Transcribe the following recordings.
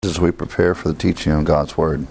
As we prepare for the teaching of God's Word.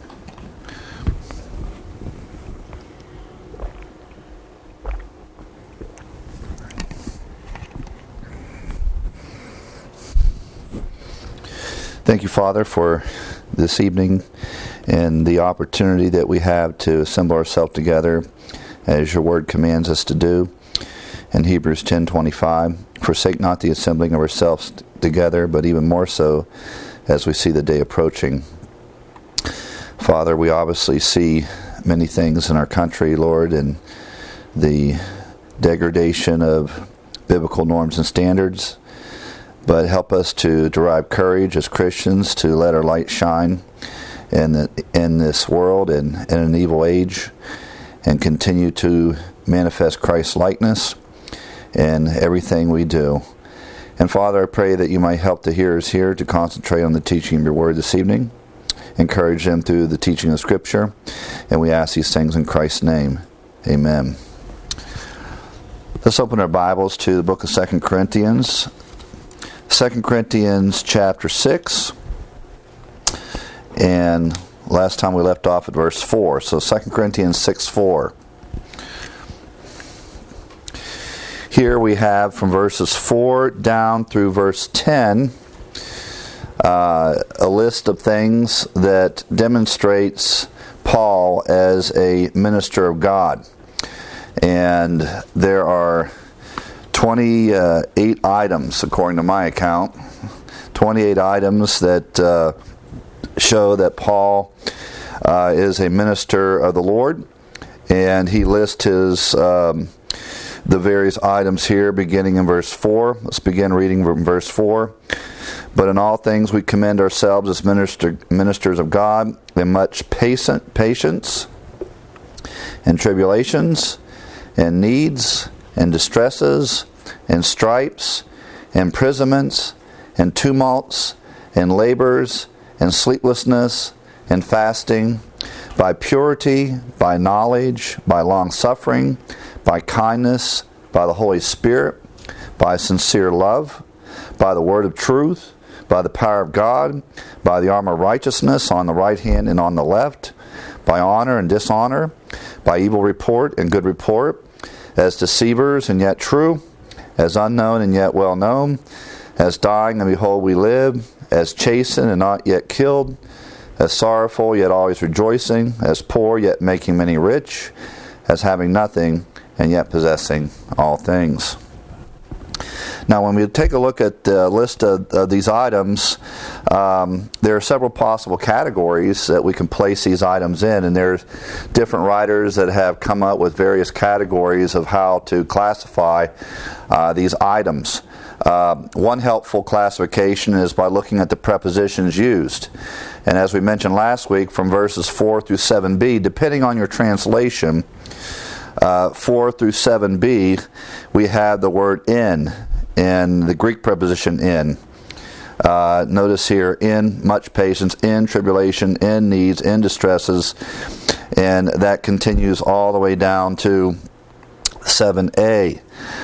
Thank you, Father, for this evening and the opportunity that we have to assemble ourselves together as your Word commands us to do. In Hebrews 10:25, forsake not the assembling of ourselves together, but even more so as we see the day approaching. Father, we obviously see many things in our country, Lord, and the degradation of biblical norms and standards. But help us to derive courage as Christians to let our light shine in this world and in an evil age, and continue to manifest Christ's likeness in everything we do. And Father, I pray that you might help the hearers here to concentrate on the teaching of your word this evening. Encourage them through the teaching of Scripture. And we ask these things in Christ's name. Amen. Let's open our Bibles to the book of 2 Corinthians. 2 Corinthians chapter 6. And last time we left off at verse 4. So 2 Corinthians 6:4. Here we have from verses 4 down through verse 10 a list of things that demonstrates Paul as a minister of God. And there are 28 items, according to my account, 28 items that show that Paul is a minister of the Lord. And he lists his the various items here, beginning in verse 4. Let's begin reading from verse 4. But in all things we commend ourselves as ministers of God in much patience and tribulations and needs and distresses and stripes and imprisonments and tumults and labors and sleeplessness and fasting, by purity, by knowledge, by long-suffering, by kindness, by the Holy Spirit, by sincere love, by the word of truth, by the power of God, by the armor of righteousness on the right hand and on the left, by honor and dishonor, by evil report and good report, as deceivers and yet true, as unknown and yet well known, as dying and behold we live, as chastened and not yet killed, as sorrowful yet always rejoicing, as poor yet making many rich, as having nothing and yet possessing all things. Now, when we take a look at the list of these items, there are several possible categories that we can place these items in, and there's different writers that have come up with various categories of how to classify these items. One helpful classification is by looking at the prepositions used. And as we mentioned last week, from verses 4 through 7b, depending on your translation, 4 through 7b, we have the word in, and the Greek preposition in. Notice here, in much patience, in tribulation, in needs, in distresses, and that continues all the way down to 7a.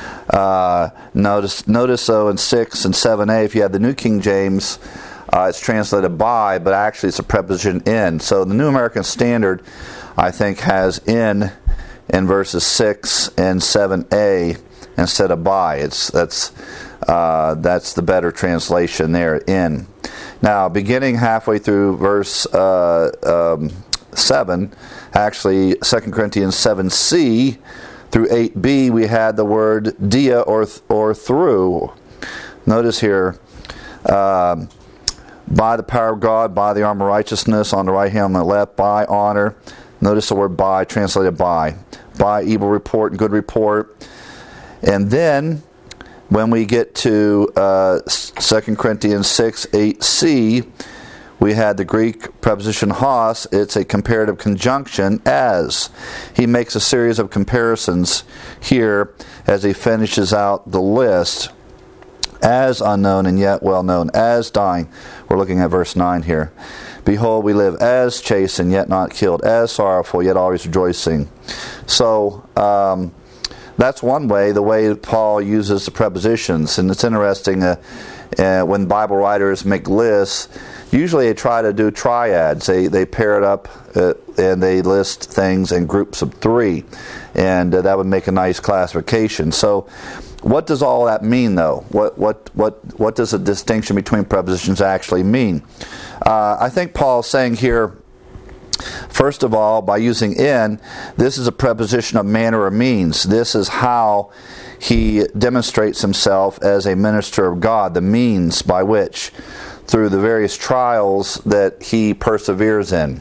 Notice though in 6 and 7a, if you have the New King James, it's translated by, but actually it's a preposition in. So the New American Standard, I think, has in verses 6 and 7a instead of by. That's the better translation there, in. Now, beginning halfway through verse 7, actually 2 Corinthians 7c through 8b, we had the word dia or through. Notice here, by the power of God, by the armor of righteousness on the right hand, on the left, by honor. Notice the word by, translated by evil report and good report. And then, when we get to 2 Corinthians 6, 8c, we had the Greek preposition hos. It's a comparative conjunction, as. He makes a series of comparisons here as he finishes out the list. As unknown and yet well known, as dying. We're looking at verse 9 here. Behold, we live as chastened, yet not killed, as sorrowful, yet always rejoicing. So, that's one way, the way Paul uses the prepositions. And it's interesting, when Bible writers make lists, usually they try to do triads. They pair it up and they list things in groups of 3, and that would make a nice classification. So, what does all that mean, though? What does the distinction between prepositions actually mean? I think Paul's saying here, first of all, by using in, this is a preposition of manner or means. This is how he demonstrates himself as a minister of God, the means by which, through the various trials that he perseveres in.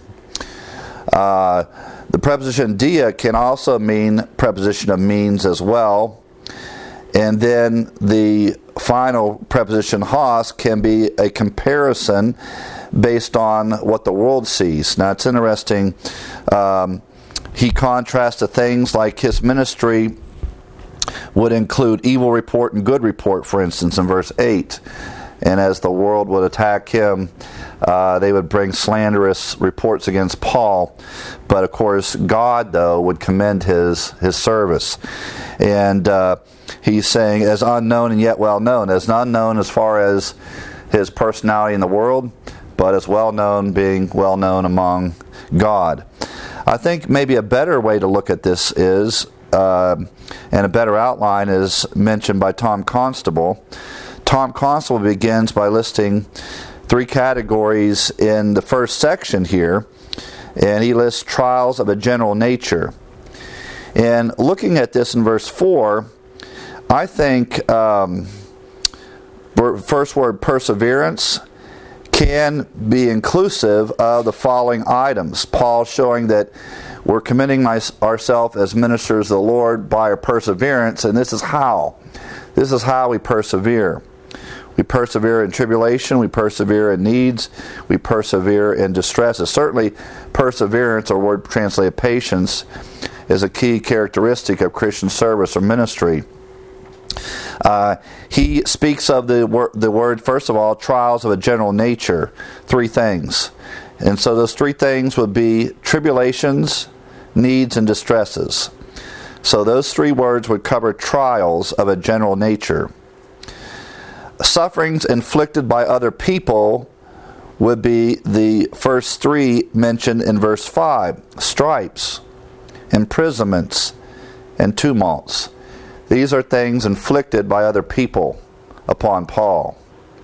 The preposition dia can also mean preposition of means as well. And then the final preposition hos can be a comparison based on what the world sees. Now it's interesting, he contrasts to things like his ministry would include evil report and good report, for instance, in verse 8. And as the world would attack him, they would bring slanderous reports against Paul. But of course, God, though, would commend his service. And he's saying, as unknown and yet well known. As unknown as far as his personality in the world, but as well known, being well known among God. I think maybe a better way to look at this is, and a better outline is mentioned by Tom Constable. Tom Constable begins by listing 3 categories in the first section here, and he lists trials of a general nature. And looking at this in verse 4, I think first word perseverance can be inclusive of the following items. Paul showing that we're commending ourselves as ministers of the Lord by our perseverance, and this is how. This is how we persevere. We persevere in tribulation, we persevere in needs, we persevere in distresses. Certainly, perseverance, or word translated patience, is a key characteristic of Christian service or ministry. He speaks of the word, first of all, trials of a general nature, 3 things. And so those 3 things would be tribulations, needs, and distresses. So those 3 words would cover trials of a general nature. Sufferings inflicted by other people would be the first 3 mentioned in verse 5. Stripes, imprisonments, and tumults. These are things inflicted by other people upon Paul.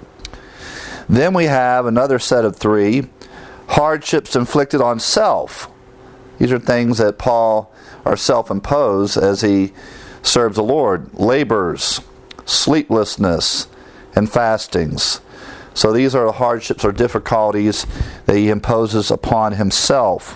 Then we have another set of 3, hardships inflicted on self. These are things that Paul are self-imposed as he serves the Lord. Labors, sleeplessness, and fastings. So these are the hardships or difficulties that he imposes upon himself.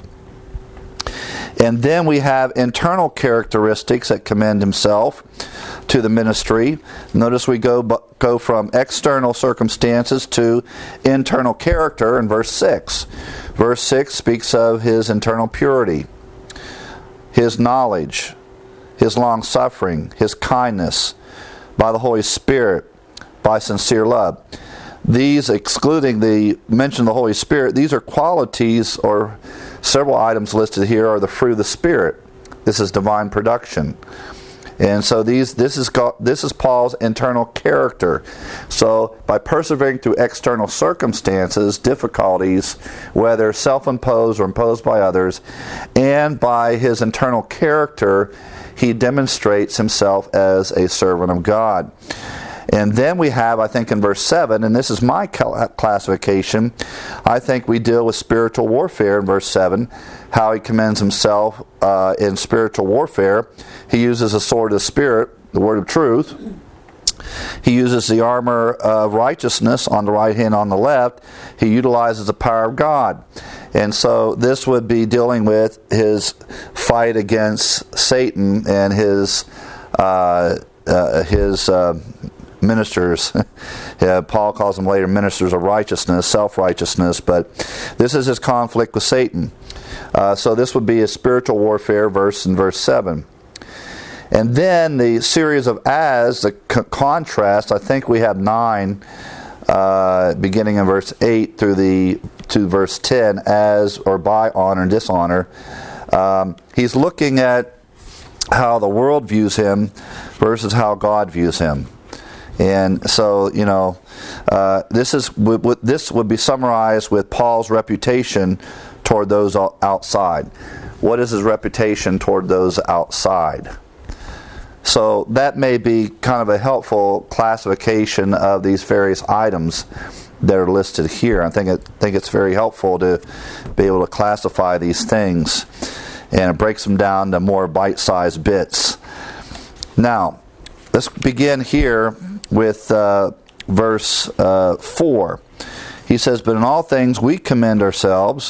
And then we have internal characteristics that commend himself to the ministry. Notice we go from external circumstances to internal character in verse 6. Verse 6 speaks of his internal purity, his knowledge, his long-suffering, his kindness, by the Holy Spirit, by sincere love. These, excluding the mention of the Holy Spirit, these are qualities, or several items listed here are the fruit of the Spirit. This is divine production. And so this is Paul's internal character. So by persevering through external circumstances, difficulties, whether self-imposed or imposed by others, and by his internal character, he demonstrates himself as a servant of God. And then we have, I think in verse 7, and this is my classification, I think we deal with spiritual warfare in verse 7, how he commends himself in spiritual warfare. He uses the sword of the Spirit, the word of truth. He uses the armor of righteousness on the right hand, on the left. He utilizes the power of God. And so this would be dealing with his fight against Satan and his ministers. Paul calls them later ministers of righteousness, self-righteousness, but this is his conflict with Satan. So this would be a spiritual warfare verse in verse 7. And then the series of as, the contrast, I think we have 9, beginning in verse 8 to verse 10, as or by honor and dishonor. He's looking at how the world views him versus how God views him. And so, this would be summarized with Paul's reputation toward those outside. What is his reputation toward those outside? So that may be kind of a helpful classification of these various items that are listed here. I think it's very helpful to be able to classify these things, and it breaks them down to more bite-sized bits. Now, let's begin here with verse 4. He says, "But in all things we commend ourselves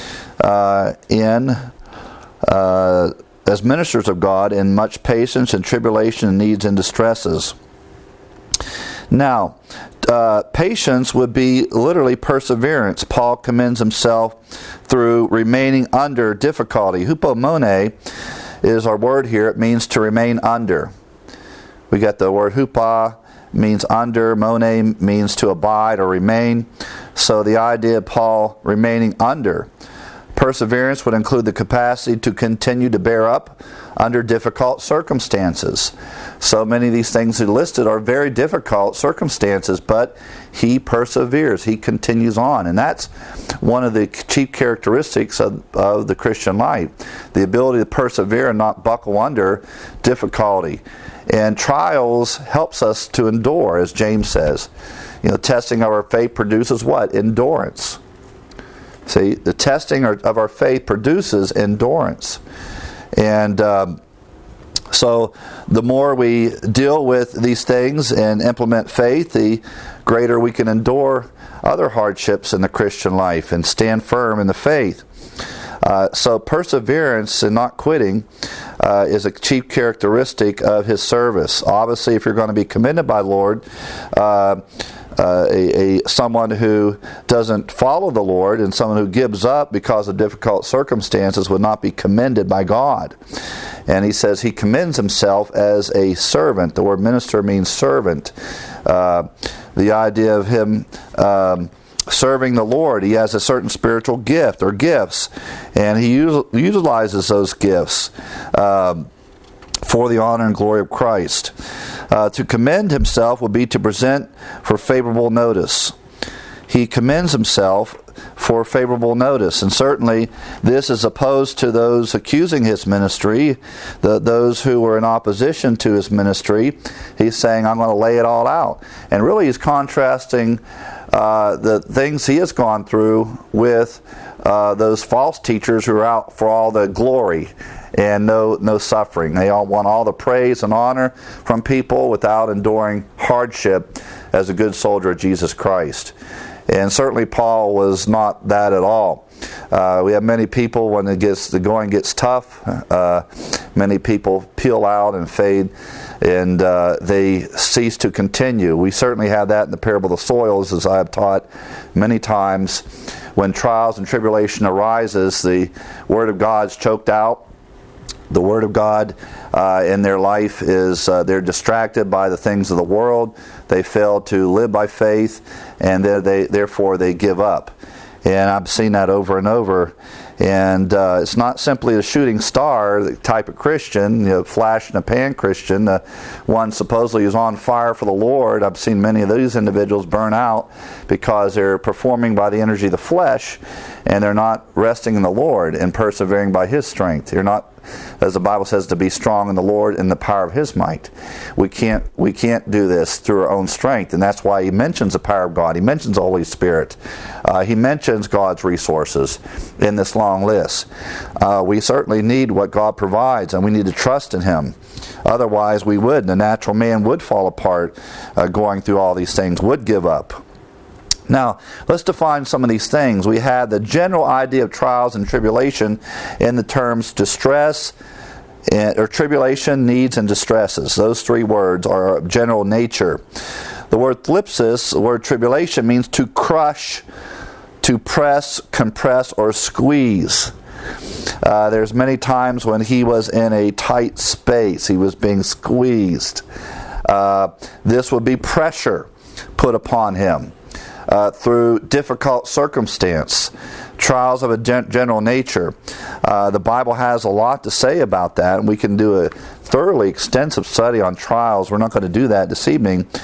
as ministers of God in much patience and tribulation and needs and distresses." Now, patience would be literally perseverance. Paul commends himself through remaining under difficulty. Hupomone is our word here. It means to remain under. We got the word hupa, means under. Mone means to abide or remain. So the idea of Paul remaining under. Perseverance would include the capacity to continue to bear up under difficult circumstances. So many of these things he listed are very difficult circumstances, but he perseveres. He continues on. And that's one of the chief characteristics of the Christian life. The ability to persevere and not buckle under difficulty. And trials helps us to endure, as James says. Testing of our faith produces what? Endurance. See, the testing of our faith produces endurance. And so the more we deal with these things and implement faith, the greater we can endure other hardships in the Christian life and stand firm in the faith. So perseverance and not quitting is a chief characteristic of his service. Obviously, if you're going to be commended by the Lord, someone who doesn't follow the Lord and someone who gives up because of difficult circumstances would not be commended by God. And he says he commends himself as a servant. The word minister means servant. The idea of him serving the Lord, he has a certain spiritual gift or gifts, and he utilizes those gifts for the honor and glory of Christ. To commend himself would be to present for favorable notice. He commends himself for favorable notice, and certainly this is opposed to those accusing his ministry, those who were in opposition to his ministry. He's saying, I'm going to lay it all out. And really he's contrasting the things he has gone through with those false teachers who are out for all the glory and no suffering. They all want all the praise and honor from people without enduring hardship as a good soldier of Jesus Christ. And certainly Paul was not that at all. We have many people, when the going gets tough, many people peel out and fade, and they cease to continue. We certainly have that in the parable of the soils, as I have taught many times. When trials and tribulation arises, the Word of God is choked out. The Word of God in their life is, they're distracted by the things of the world. They fail to live by faith, and therefore they give up. And I've seen that over and over. And it's not simply a shooting star the type of Christian, flash in a pan Christian, one supposedly who's on fire for the Lord. I've seen many of these individuals burn out because they're performing by the energy of the flesh, and they're not resting in the Lord and persevering by His strength. They're not, as the Bible says, to be strong in the Lord in the power of His might. We can't do this through our own strength, and that's why He mentions the power of God. He mentions the Holy Spirit. He mentions God's resources in this long list. We certainly need what God provides, and we need to trust in Him. Otherwise, we would. The natural man would fall apart going through all these things, would give up. Now, let's define some of these things. We had the general idea of trials and tribulation in the terms distress, or tribulation, needs, and distresses. Those three words are of general nature. The word thlipsis, the word tribulation, means to crush, to press, compress, or squeeze. There's many times when he was in a tight space. He was being squeezed. This would be pressure put upon him. Through difficult circumstance, trials of a general nature. The Bible has a lot to say about that, and we can do a thoroughly extensive study on trials. We're not going to do that this evening,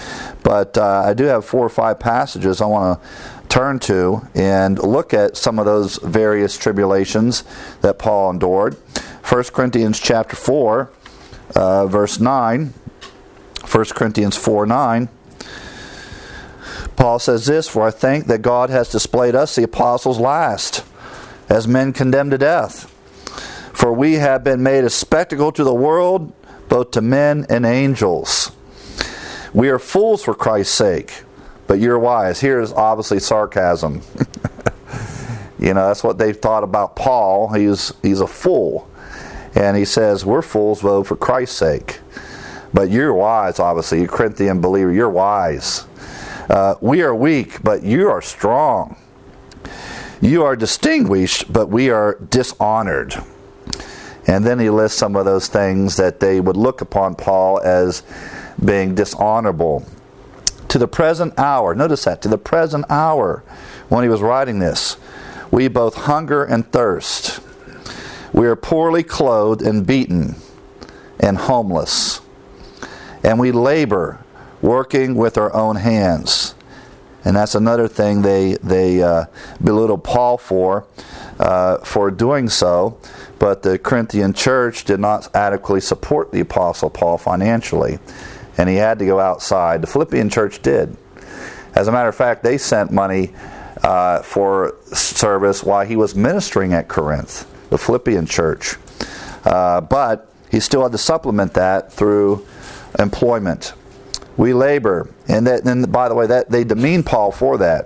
But I do have 4 or 5 passages I want to turn to and look at some of those various tribulations that Paul endured. 1 Corinthians chapter 4, verse 9. 1 Corinthians 4:9. Paul says this, "For I think that God has displayed us, the apostles, last, as men condemned to death. For we have been made a spectacle to the world, both to men and angels. We are fools for Christ's sake, but you're wise." Here's obviously sarcasm. That's what they thought about Paul. He's a fool. And he says, we're fools, though, for Christ's sake. But you're wise, obviously. You Corinthian believer, you're wise. We are weak, but you are strong. You are distinguished, but we are dishonored. And then he lists some of those things that they would look upon Paul as being dishonorable. To the present hour, notice that, to the present hour, when he was writing this, we both hunger and thirst. We are poorly clothed and beaten and homeless. And we labor, working with our own hands. And that's another thing they belittle Paul for doing so. But the Corinthian church did not adequately support the Apostle Paul financially. And he had to go outside. The Philippian church did. As a matter of fact, they sent money for service while he was ministering at Corinth, the Philippian church. But he still had to supplement that through employment. We labor. And by the way, that they demean Paul for that.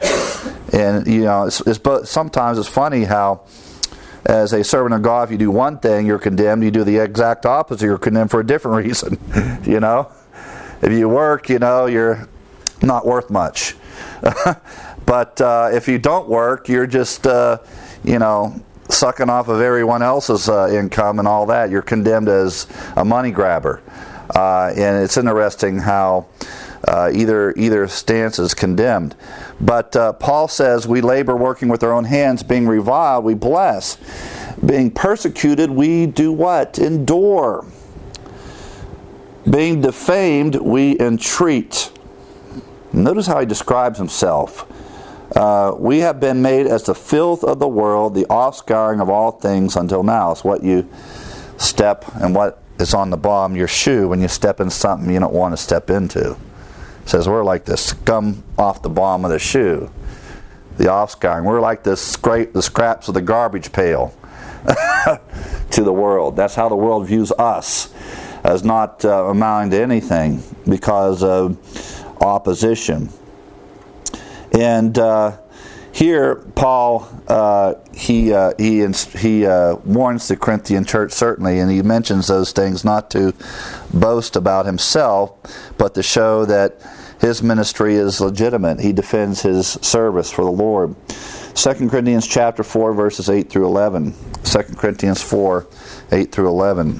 And sometimes it's funny how as a servant of God, if you do one thing, you're condemned. You do the exact opposite, you're condemned for a different reason. If you work, you're not worth much. But if you don't work, you're just, sucking off of everyone else's income and all that. You're condemned as a money grabber. And it's interesting how either stance is condemned. But Paul says, we labor working with our own hands, being reviled, we bless. Being persecuted, we do what? Endure. Being defamed, we entreat. Notice how he describes himself. We have been made as the filth of the world, the offscouring of all things until now. It's what you step and what is on the bottom of your shoe when you step in something you don't want to step into. It says we're like the scum off the bottom of the shoe, the offscouring. We're like the scraps of the garbage pail to the world. That's how the world views us, as not amounting to anything because of opposition. And here Paul he warns the Corinthian church certainly, and he mentions those things not to boast about himself, but to show that his ministry is legitimate. He defends his service for the Lord. 2 Corinthians chapter 4 verses 8 through 11. 2 Corinthians 4, 8 through 11.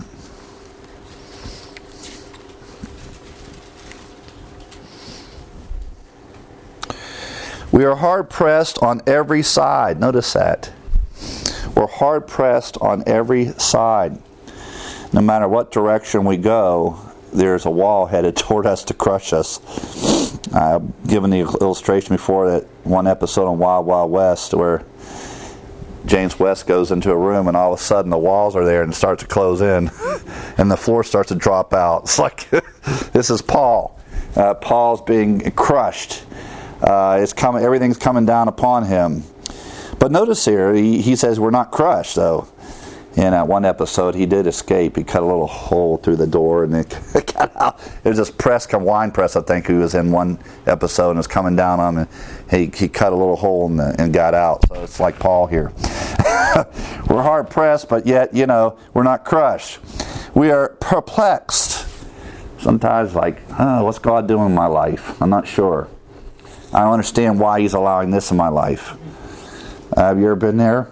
We are hard pressed on every side. Notice that. We're hard pressed on every side. No matter what direction we go, there's a wall headed toward us to crush us. I've given the illustration before, that one episode on Wild Wild West where James West goes into a room and all of a sudden the walls are there and start to close in and the floor starts to drop out. It's like, this is Paul. Paul's being crushed. Everything's coming down upon him. But notice here, he says we're not crushed, though. In one episode, he did escape. He cut a little hole through the door, and it got out. It was this wine press, I think, who was in one episode and was coming down on him. And he cut a little hole and got out. So it's like Paul here. We're hard pressed, but yet, we're not crushed. We are perplexed. Sometimes what's God doing in my life? I'm not sure. I don't understand why He's allowing this in my life. Have you ever been there?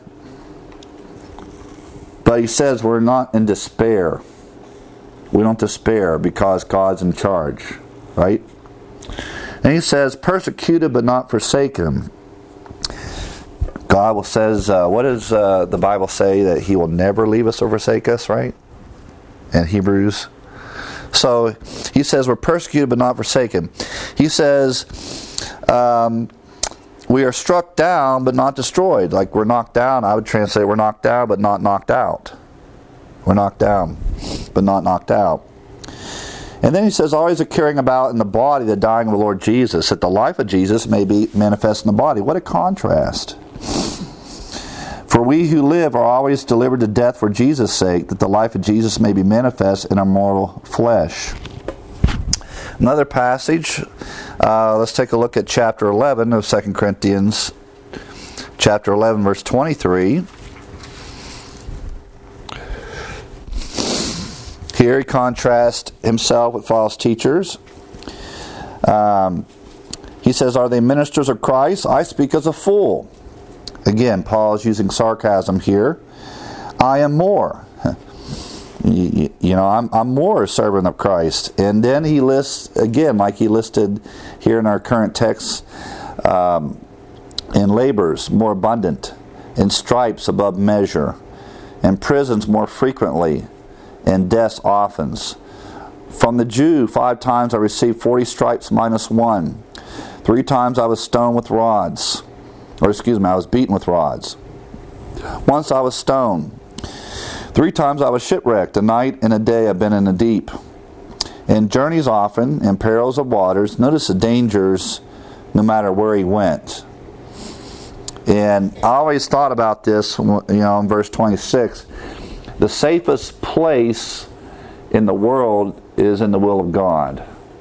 But he says we're not in despair. We don't despair because God's in charge, right? And he says, persecuted but not forsaken. God says, what does the Bible say? That He will never leave us or forsake us, right? In Hebrews So he says we're persecuted but not forsaken. He says we are struck down but not destroyed. Like we're knocked down. I would translate we're knocked down but not knocked out. We're knocked down but not knocked out. And then he says, always are carrying about in the body the dying of the Lord Jesus, that the life of Jesus may be manifest in the body. What a contrast. For we who live are always delivered to death for Jesus' sake, that the life of Jesus may be manifest in our mortal flesh. Another passage, let's take a look at chapter 11 of 2 Corinthians, chapter 11, verse 23. Here he contrasts himself with false teachers. He says, are they ministers of Christ? I speak as a fool. Again, Paul is using sarcasm here. I am more. I'm more a servant of Christ. And then he lists, again, like he listed here in our current text, in labors more abundant, in stripes above measure, in prisons more frequently, and deaths often. From the Jew 5 times I received 40 stripes minus 1. 3 times I was stoned with rods. I was beaten with rods. Once I was stoned. 3 times I was shipwrecked. A night and a day I've been in the deep. In journeys often, in perils of waters. Notice the dangers no matter where he went. And I always thought about this, in verse 26. The safest place in the world is in the will of God.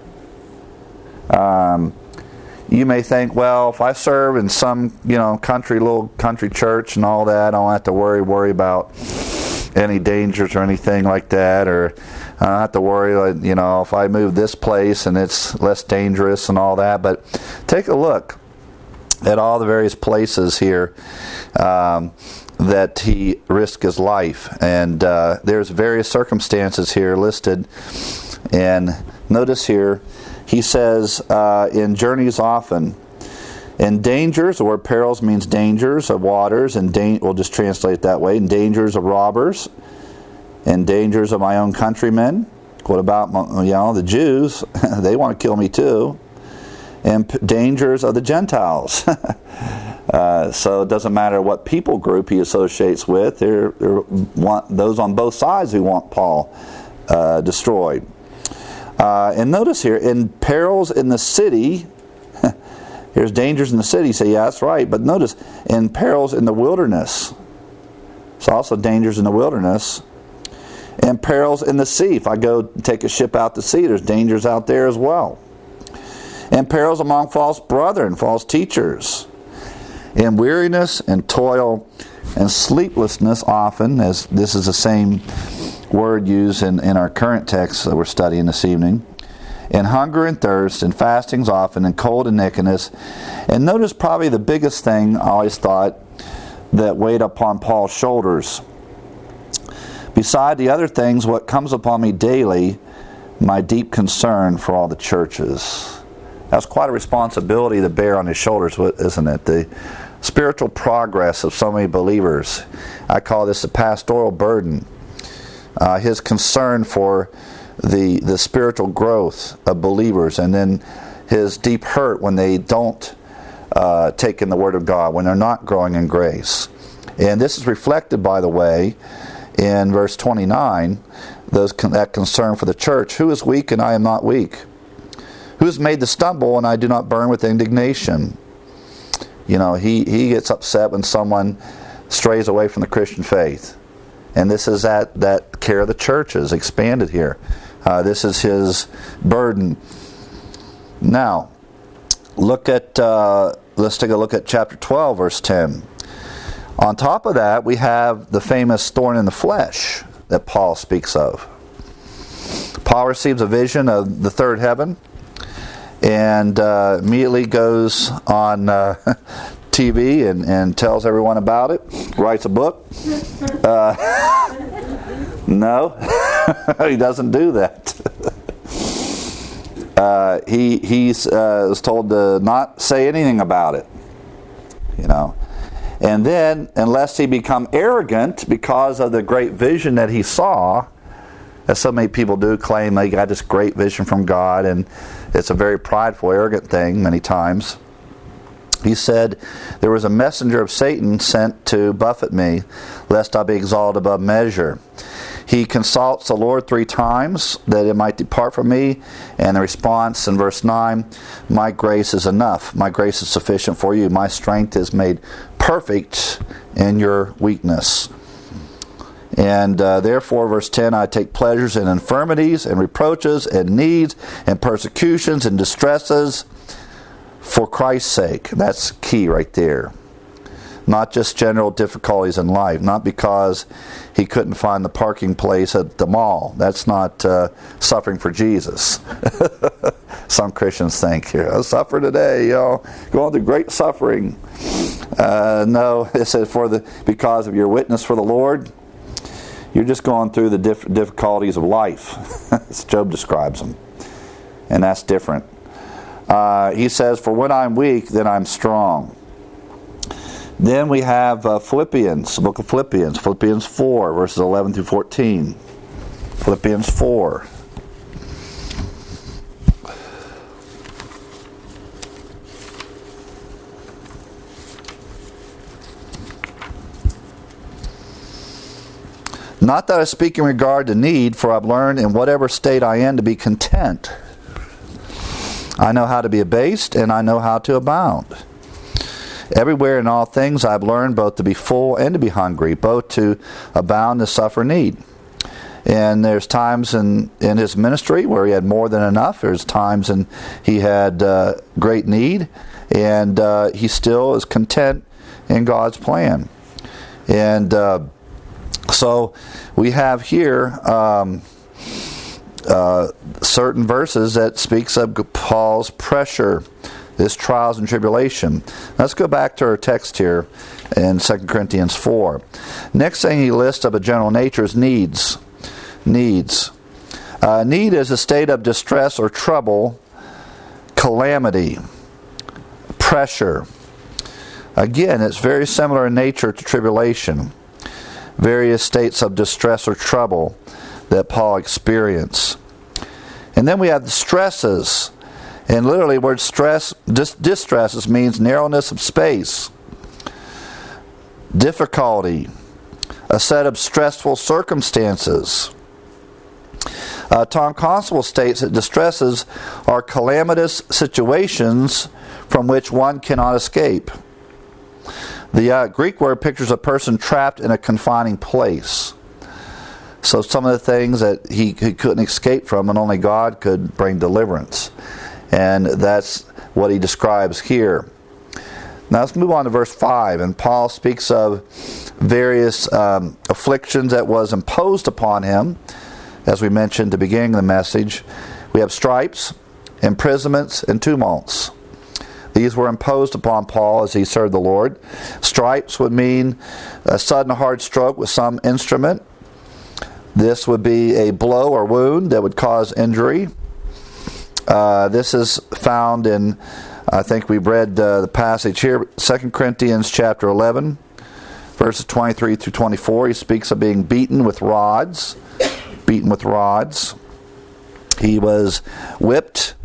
You may think, well, if I serve in some, little country church and all that, I don't have to worry about any dangers or anything like that, or I don't have to worry, if I move this place and it's less dangerous and all that. But take a look at all the various places here that he risked his life, and there's various circumstances here listed. And notice here he says in journeys often, in dangers, or perils means dangers of waters, and we'll just translate it that way, in dangers of robbers, and dangers of my own countrymen. What about the Jews? They want to kill me too. And dangers of the Gentiles. So it doesn't matter what people group he associates with. There want those on both sides who want Paul destroyed. And notice here, in perils in the city, here's dangers in the city. You say, yeah, that's right. But notice, in perils in the wilderness. It's also dangers in the wilderness. And perils in the sea. If I go take a ship out to sea, there's dangers out there as well. And perils among false brethren, false teachers. In weariness and toil and sleeplessness often, as this is the same word used in our current text that we're studying this evening. In hunger and thirst, and fastings often, and cold and nakedness. And notice probably the biggest thing I always thought that weighed upon Paul's shoulders. Beside the other things, what comes upon me daily, my deep concern for all the churches. That's quite a responsibility to bear on his shoulders, isn't it? The spiritual progress of so many believers. I call this a pastoral burden. His concern for the spiritual growth of believers, and then his deep hurt when they don't take in the Word of God, when they're not growing in grace. And this is reflected, by the way, in verse 29, that concern for the church. Who is weak and I am not weak? Who is made to stumble and I do not burn with indignation? He gets upset when someone strays away from the Christian faith. And this is that care of the church is expanded here. This is his burden. Now, let's take a look at chapter 12, verse 10. On top of that, we have the famous thorn in the flesh that Paul speaks of. Paul receives a vision of the third heaven and immediately goes on TV and tells everyone about it, writes a book. No, he doesn't do that. He was told to not say anything about it, And then, unless he become arrogant because of the great vision that he saw, as so many people do, claim they got this great vision from God, and it's a very prideful, arrogant thing many times. He said, there was a messenger of Satan sent to buffet me, lest I be exalted above measure. He consults the Lord 3 times, that it might depart from me. And the response in verse 9, my grace is enough. My grace is sufficient for you. My strength is made perfect in your weakness. And therefore, verse 10, I take pleasures in infirmities and reproaches and needs and persecutions and distresses, for Christ's sake. That's key right there. Not just general difficulties in life. Not because he couldn't find the parking place at the mall. That's not suffering for Jesus. Some Christians think, here, I suffer today, going through great suffering. No, it says because of your witness for the Lord. You're just going through the difficulties of life, as Job describes them. And that's different. He says, for when I'm weak, then I'm strong. Then we have Philippians, the book of Philippians 4, verses 11 through 14. Philippians 4. Not that I speak in regard to need, for I've learned in whatever state I am to be content. I know how to be abased, and I know how to abound. Everywhere in all things I've learned both to be full and to be hungry, both to abound and suffer need. And there's times in his ministry where he had more than enough. There's times when he had great need, and he still is content in God's plan. And so we have here certain verses that speaks of Paul's pressure, his trials and tribulation. Let's go back to our text here in 2 Corinthians 4. Next thing he lists of a general nature is needs. Needs. Need is a state of distress or trouble, calamity, pressure. Again, it's very similar in nature to tribulation. Various states of distress or trouble that Paul experienced. And then we have the stresses. And literally, the word stress, distresses means narrowness of space, difficulty, a set of stressful circumstances. Tom Constable states that distresses are calamitous situations from which one cannot escape. The Greek word pictures a person trapped in a confining place. So some of the things that he couldn't escape from, and only God could bring deliverance. And that's what he describes here. Now let's move on to verse 5. And Paul speaks of various afflictions that was imposed upon him. As we mentioned at the beginning of the message, we have stripes, imprisonments, and tumults. These were imposed upon Paul as he served the Lord. Stripes would mean a sudden hard stroke with some instrument. This would be a blow or wound that would cause injury. This is found in, I think we've read the passage here, 2 Corinthians chapter 11, verses 23 through 24. He speaks of being beaten with rods. Beaten with rods. He was whipped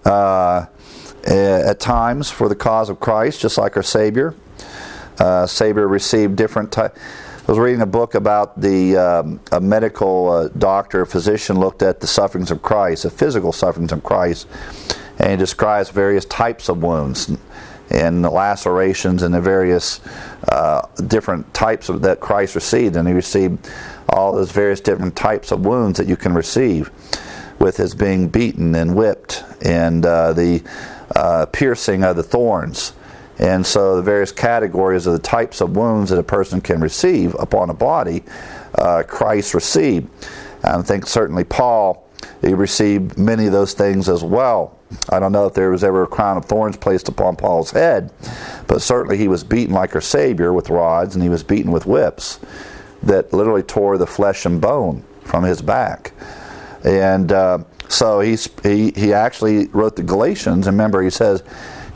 at times for the cause of Christ, just like our Savior. Savior received different types. I was reading a book about a medical doctor, physician looked at the sufferings of Christ, the physical sufferings of Christ, and he describes various types of wounds and the lacerations and the various different types that Christ received. And he received all those various different types of wounds that you can receive with his being beaten and whipped and the piercing of the thorns. And so the various categories of the types of wounds that a person can receive upon a body, Christ received. And I think certainly Paul, he received many of those things as well. I don't know if there was ever a crown of thorns placed upon Paul's head, but certainly he was beaten like our Savior with rods, and he was beaten with whips that literally tore the flesh and bone from his back. And so he actually wrote the Galatians, and remember he says,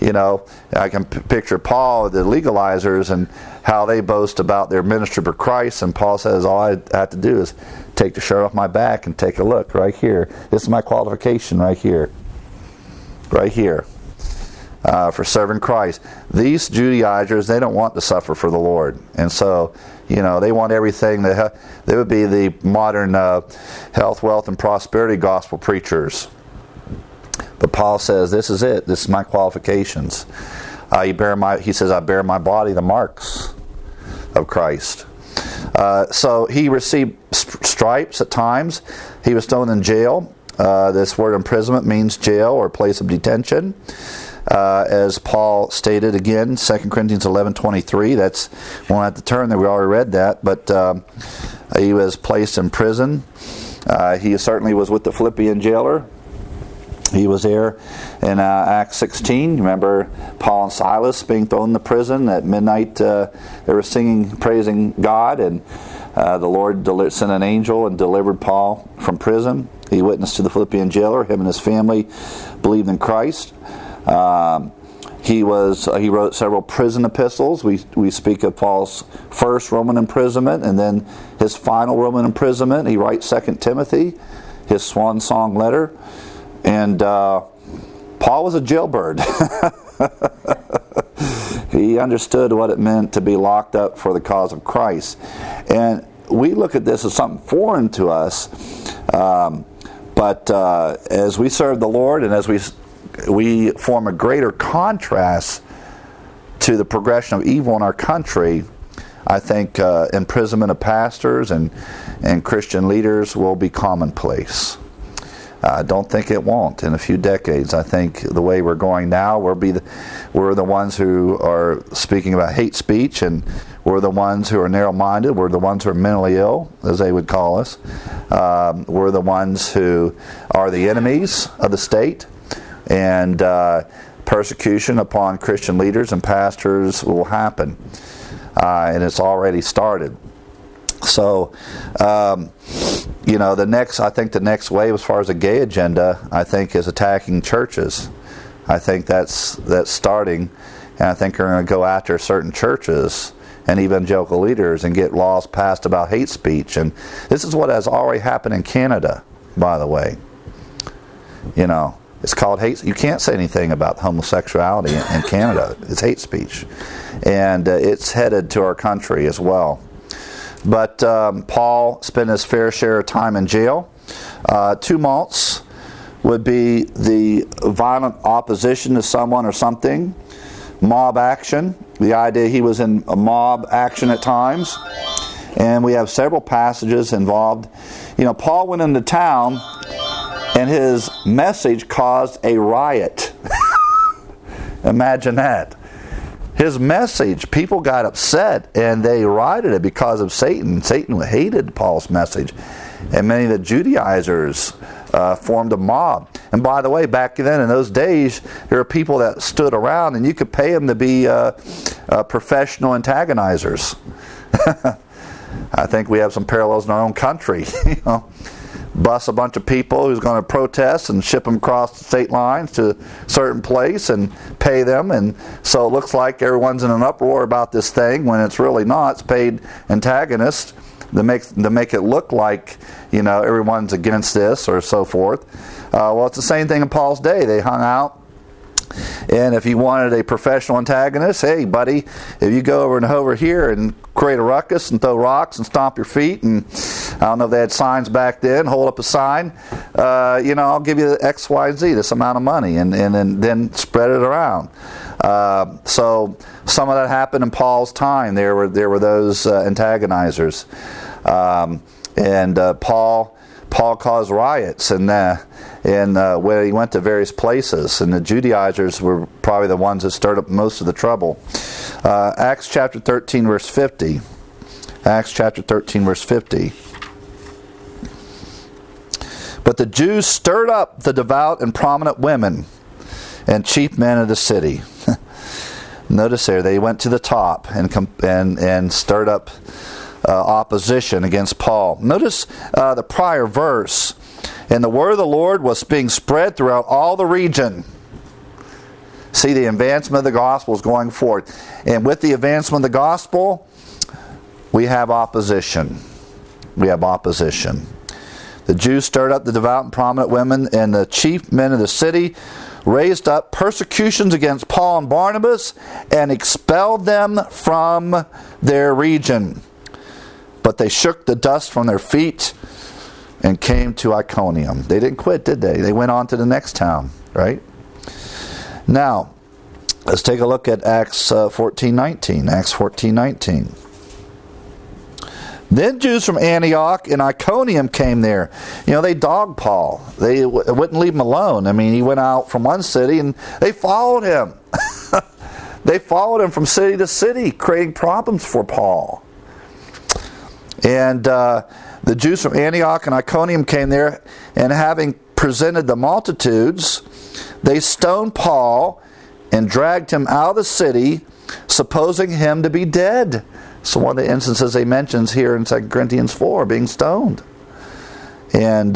I can picture Paul, the legalizers, and how they boast about their ministry for Christ. And Paul says, all I have to do is take the shirt off my back and take a look right here. This is my qualification right here. Right here. For serving Christ. These Judaizers, they don't want to suffer for the Lord. And so, they want everything. They would be the modern health, wealth, and prosperity gospel preachers. But Paul says, this is it. This is my qualifications. He says, I bear my body the marks of Christ. So he received stripes at times. He was thrown in jail. This word imprisonment means jail or place of detention. As Paul stated again, 2 Corinthians 11:23. That's, we won't have to turn there, we already read that. But he was placed in prison. He certainly was with the Philippian jailer. He was there in Acts 16. Remember Paul and Silas being thrown into prison at midnight. They were singing, praising God, and the Lord sent an angel and delivered Paul from prison. He witnessed to the Philippian jailer. Him and his family believed in Christ. He wrote several prison epistles. We speak of Paul's first Roman imprisonment and then his final Roman imprisonment. He writes 2 Timothy, his swan song letter. And Paul was a jailbird. He understood what it meant to be locked up for the cause of Christ. And we look at this as something foreign to us. But as we serve the Lord and as we form a greater contrast to the progression of evil in our country, I think imprisonment of pastors and Christian leaders will be commonplace. I don't think it won't in a few decades. I think the way we're going now, we're the ones who are speaking about hate speech, and we're the ones who are narrow-minded. We're the ones who are mentally ill, as they would call us. We're the ones who are the enemies of the state, and persecution upon Christian leaders and pastors will happen, and it's already started. So, the next wave as far as the gay agenda, I think, is attacking churches. I think that's starting, and I think they're going to go after certain churches and evangelical leaders and get laws passed about hate speech. And this is what has already happened in Canada, by the way. It's called hate. You can't say anything about homosexuality in Canada. It's hate speech, and it's headed to our country as well. But Paul spent his fair share of time in jail. Tumults would be the violent opposition to someone or something. Mob action, the idea he was in a mob action at times. And we have several passages involved. Paul went into town and his message caused a riot. Imagine that. His message, people got upset and they rioted it because of Satan. Satan hated Paul's message. And many of the Judaizers formed a mob. And by the way, back then in those days, there were people that stood around and you could pay them to be professional antagonizers. I think we have some parallels in our own country. Bus a bunch of people who's going to protest and ship them across the state lines to a certain place and pay them, and so it looks like everyone's in an uproar about this thing when it's really not. It's paid antagonists to make it look like everyone's against this or so forth. Well, it's the same thing in Paul's day. They hung out. And if you wanted a professional antagonist, hey, buddy, if you go over here and create a ruckus and throw rocks and stomp your feet, and I don't know if they had signs back then, hold up a sign, I'll give you X, Y, Z, this amount of money, and then spread it around. So some of that happened in Paul's time. There were those antagonizers, and Paul caused riots and where he went to various places, and the Judaizers were probably the ones that stirred up most of the trouble. Acts chapter 13 verse 50. Acts chapter 13 verse 50. But the Jews stirred up the devout and prominent women and chief men of the city. Notice there, they went to the top and stirred up opposition against Paul. Notice the prior verse. And the word of the Lord was being spread throughout all the region. See, the advancement of the gospel is going forward. And with the advancement of the gospel, we have opposition. We have opposition. The Jews stirred up the devout and prominent women, and the chief men of the city raised up persecutions against Paul and Barnabas and expelled them from their region. But they shook the dust from their feet and came to Iconium. They didn't quit, did they? They went on to the next town, right? Now, let's take a look at Acts 14:19. Acts 14:19. Then Jews from Antioch and Iconium came there. You know, they dogged Paul. They wouldn't leave him alone. I mean, he went out from one city and they followed him. They followed him from city to city, creating problems for Paul. And the Jews from Antioch and Iconium came there, and having presented the multitudes, they stoned Paul and dragged him out of the city, supposing him to be dead. So one of the instances he mentions here in 2 Corinthians 4, being stoned. And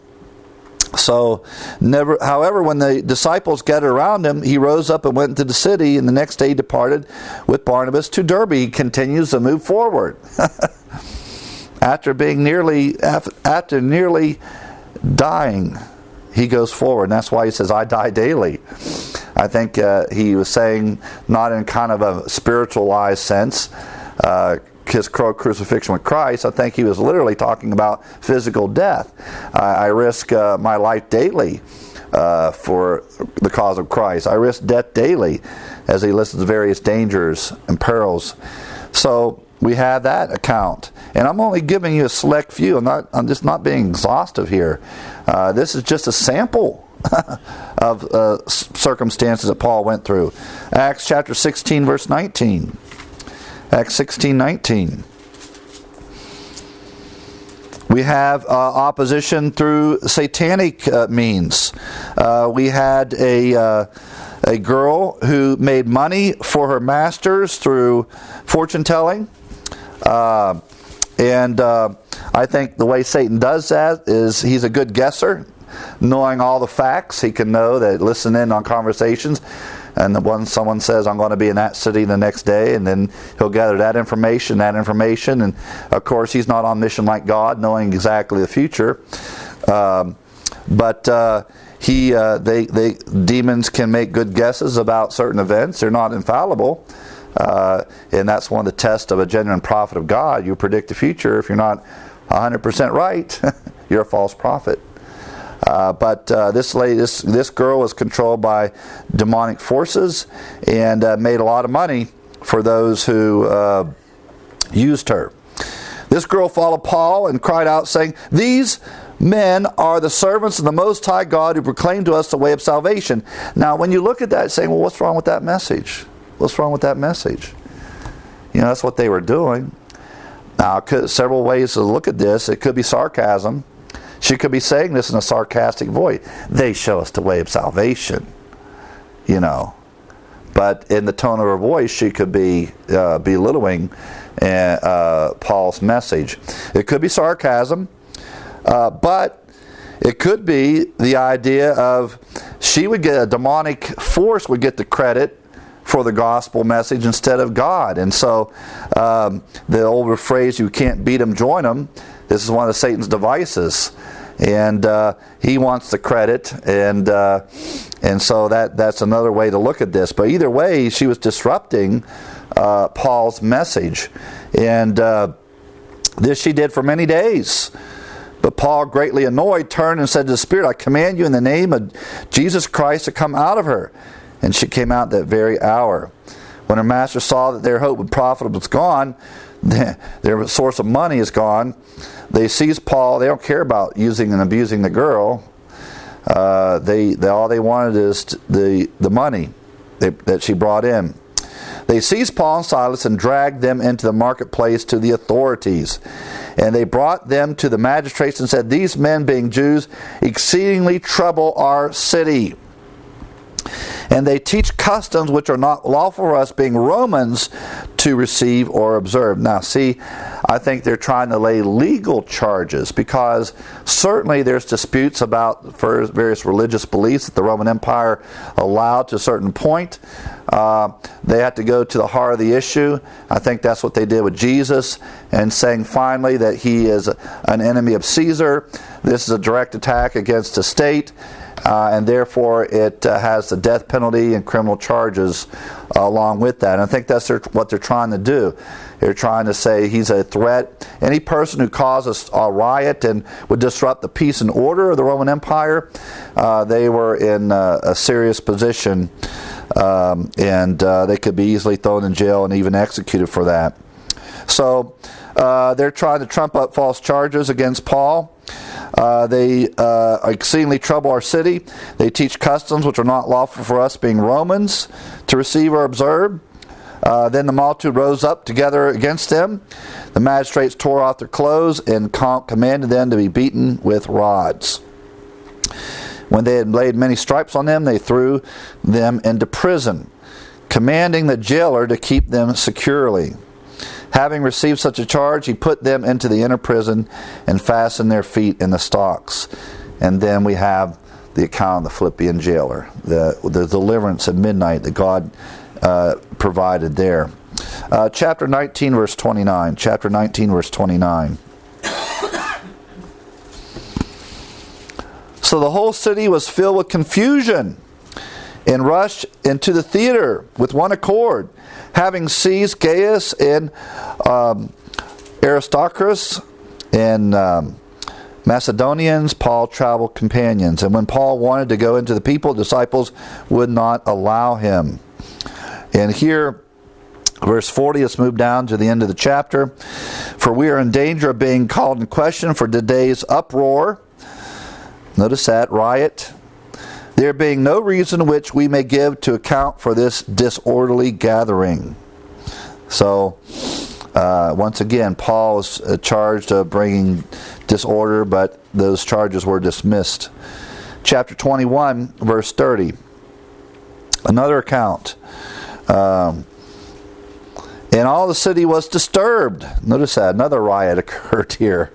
however, when the disciples gathered around him, he rose up and went into the city, and the next day he departed with Barnabas to Derbe. He continues to move forward. After nearly dying, he goes forward. And that's why he says, I die daily. I think he was saying, not in kind of a spiritualized sense, his crucifixion with Christ. I think he was literally talking about physical death. I risk my life daily for the cause of Christ. I risk death daily as he lists various dangers and perils. So we have that account. And I'm only giving you a select few. I'm just not being exhaustive here. This is just a sample of circumstances that Paul went through. Acts chapter 16, verse 19. Acts 16:19. We have opposition through satanic means. We had a girl who made money for her masters through fortune telling. And I think the way Satan does that is he's a good guesser. Knowing all the facts, he can know that, listen in on conversations. And when someone says, I'm going to be in that city the next day, and then he'll gather that information. And of course, he's not omniscient like God, knowing exactly the future. But demons can make good guesses about certain events. They're not infallible. And that's one of the tests of a genuine prophet of God. You predict the future. If you're not 100% right, you're a false prophet. But this girl was controlled by demonic forces and made a lot of money for those who used her. This girl followed Paul and cried out, saying, "These men are the servants of the Most High God who proclaim to us the way of salvation." Now, when you look at that, saying, well, what's wrong with that message? What's wrong with that message? You know, that's what they were doing. Now, several ways to look at this. It could be sarcasm. She could be saying this in a sarcastic voice. They show us the way of salvation, you know. But in the tone of her voice, she could be belittling Paul's message. It could be sarcasm, but it could be the idea of a demonic force would get the credit for the gospel message instead of God. And so the older phrase, you can't beat them, join them. This is one of Satan's devices, and he wants the credit, and so that's another way to look at this. But either way, she was disrupting Paul's message, and this she did for many days. But Paul, greatly annoyed, turned and said to the spirit, "I command you in the name of Jesus Christ to come out of her." And she came out that very hour. When her master saw that their hope and profit was gone, their source of money is gone, they seized Paul. They don't care about using and abusing the girl. All they wanted is the money that she brought in. They seized Paul and Silas and dragged them into the marketplace to the authorities. And they brought them to the magistrates and said, "These men, being Jews, exceedingly trouble our city, And they teach customs which are not lawful for us, being Romans, to receive or observe. Now, see, I think they're trying to lay legal charges, because certainly there's disputes about various religious beliefs that the Roman Empire allowed to a certain point. They had to go to the heart of the issue. I think that's what they did with Jesus, and saying finally that he is an enemy of Caesar. This is a direct attack against the state, and therefore it has the death penalty and criminal charges along with that. And I think that's what they're trying to do. They're trying to say he's a threat. Any person who causes a riot and would disrupt the peace and order of the Roman Empire, they were in a serious position, and they could be easily thrown in jail and even executed for that. So they're trying to trump up false charges against Paul. They exceedingly trouble our city. They teach customs which are not lawful for us, being Romans, to receive or observe. Then the multitude rose up together against them. The magistrates tore off their clothes and commanded them to be beaten with rods. When they had laid many stripes on them, they threw them into prison, commanding the jailer to keep them securely. Having received such a charge, he put them into the inner prison and fastened their feet in the stocks. And then we have the account of the Philippian jailer, the deliverance at midnight that God provided there. Chapter 19, verse 29. Chapter 19, verse 29. So the whole city was filled with confusion and rushed into the theater with one accord, having seized Gaius and Aristarchus and Macedonians, Paul's travel companions. And when Paul wanted to go into the people, disciples would not allow him. And here, verse 40, let's move down to the end of the chapter. For we are in danger of being called in question for today's uproar. Notice that, riot. There being no reason which we may give to account for this disorderly gathering. So, once again, Paul was charged of bringing disorder, but those charges were dismissed. Chapter 21, verse 30. Another account. And all the city was disturbed. Notice that, another riot occurred here.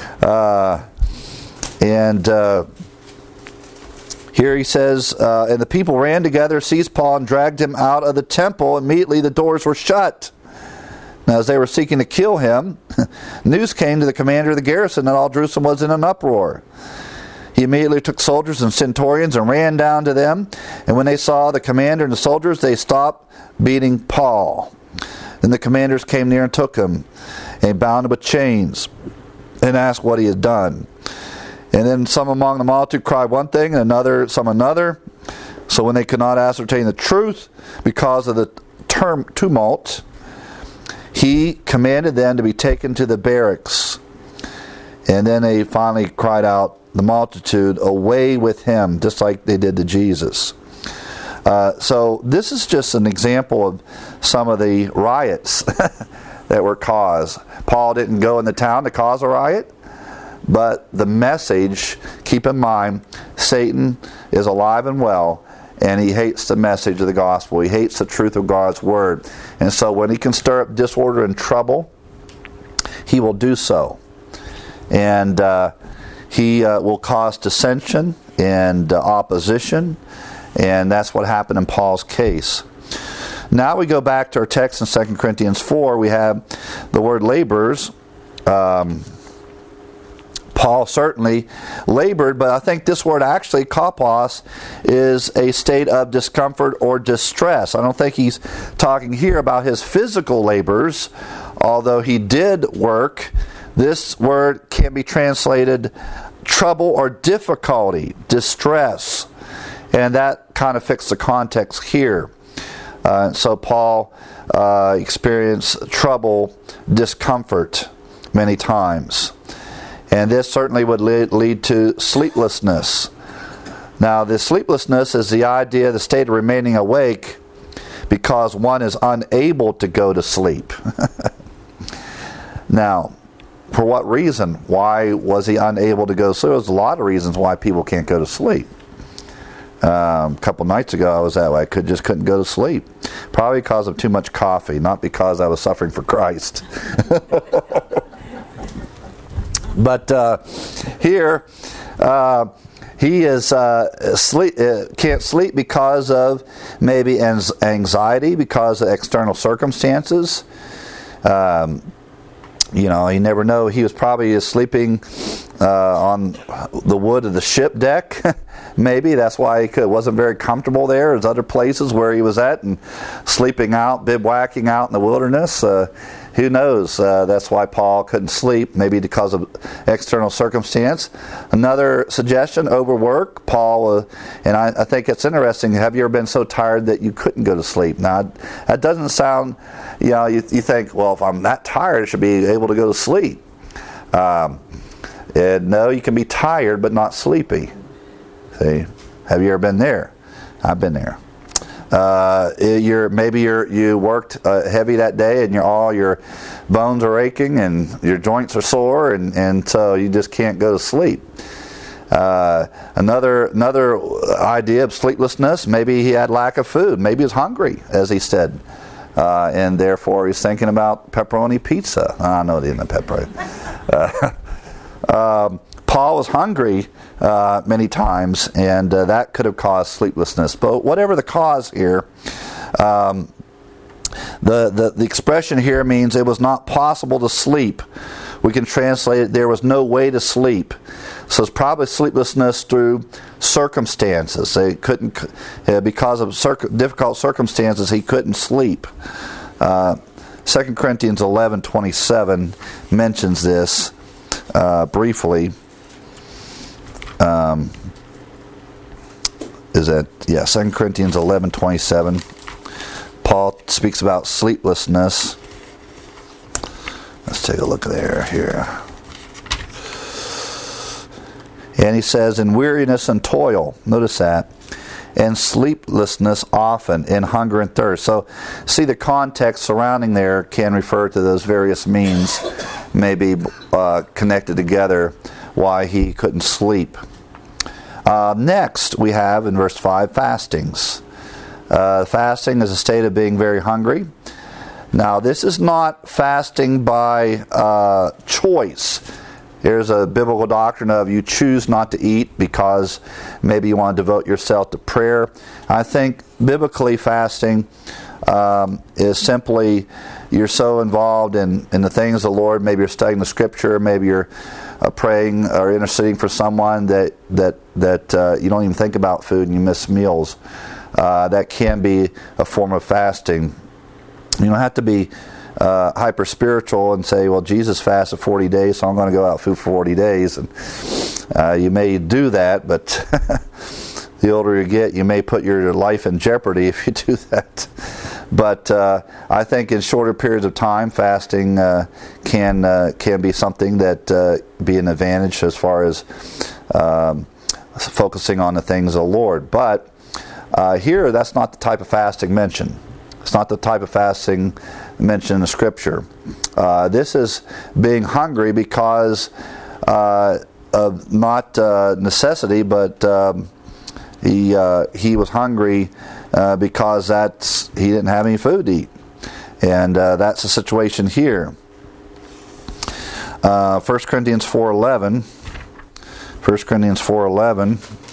Here he says, and the people ran together, seized Paul, and dragged him out of the temple. Immediately the doors were shut. Now as they were seeking to kill him, news came to the commander of the garrison that all Jerusalem was in an uproar. He immediately took soldiers and centurions and ran down to them. And when they saw the commander and the soldiers, they stopped beating Paul. Then the commanders came near and took him, and bound him with chains, and asked what he had done. And then some among the multitude cried one thing, and some another. So when they could not ascertain the truth because of the tumult, he commanded them to be taken to the barracks. And then they finally cried out, the multitude, away with him, just like they did to Jesus. So this is just an example of some of the riots that were caused. Paul didn't go in the town to cause a riot, but the message, keep in mind, Satan is alive and well, and he hates the message of the gospel. He hates the truth of God's word. And so when he can stir up disorder and trouble, he will do so. And he will cause dissension and opposition, and that's what happened in Paul's case. Now we go back to our text in 2 Corinthians 4. We have the word laborers. Paul certainly labored, but I think this word actually, kopos, is a state of discomfort or distress. I don't think he's talking here about his physical labors, although he did work. This word can be translated trouble or difficulty, distress, and that kind of fits the context here. So Paul experienced trouble, discomfort many times. And this certainly would lead to sleeplessness. Now, the sleeplessness is the idea, the state of remaining awake because one is unable to go to sleep. Now, for what reason? Why was he unable to go to sleep? There's a lot of reasons why people can't go to sleep. A couple nights ago I was that way. I just couldn't go to sleep. Probably because of too much coffee, not because I was suffering for Christ. But here, he is can't sleep because of maybe anxiety, because of external circumstances. You never know. He was probably sleeping on the wood of the ship deck. Maybe that's why he wasn't very comfortable there. There's other places where he was at and sleeping out, bivouacking out in the wilderness. Who knows? That's why Paul couldn't sleep, maybe because of external circumstance. Another suggestion, overwork. Paul, and I think it's interesting, have you ever been so tired that you couldn't go to sleep? Now, that doesn't sound, you think, well, if I'm that tired, I should be able to go to sleep. No, you can be tired but not sleepy. See? Have you ever been there? I've been there. You worked heavy that day and all your bones are aching and your joints are sore and so you just can't go to sleep. Another idea of sleeplessness, maybe he had lack of food. Maybe he was hungry, as he said. And therefore he's thinking about pepperoni pizza. I know it isn't a pepperoni. Paul was hungry many times, and that could have caused sleeplessness. But whatever the cause here, the expression here means it was not possible to sleep. We can translate it, there was no way to sleep. So it's probably sleeplessness through circumstances. They couldn't, because of difficult circumstances, he couldn't sleep. 2 Corinthians 11:27 mentions this briefly. 2 Corinthians 11:27. Paul speaks about sleeplessness. Let's take a look here. And he says, in weariness and toil, notice that, and sleeplessness often, in hunger and thirst. So, see, the context surrounding there can refer to those various means, maybe connected together, why he couldn't sleep. Next, we have, in verse 5, fastings. Fasting is a state of being very hungry. Now, this is not fasting by choice. There's a biblical doctrine of you choose not to eat because maybe you want to devote yourself to prayer. I think biblically fasting is simply you're so involved in the things of the Lord. Maybe you're studying the Scripture. Maybe you're praying or interceding for someone that you don't even think about food and you miss meals. That can be a form of fasting. You don't have to be hyper spiritual and say, well, Jesus fasted 40 days, so I'm going to go out food for 40 days. And you may do that, but the older you get, you may put your life in jeopardy if you do that. But I think in shorter periods of time, fasting can be something that be an advantage as far as focusing on the things of the Lord. But here, that's not the type of fasting mentioned. It's not the type of fasting mentioned in the Scripture. This is being hungry because of not necessity, but he was hungry because he didn't have any food to eat, and that's the situation here. 1 Corinthians 4:11. 1 Corinthians 4:11.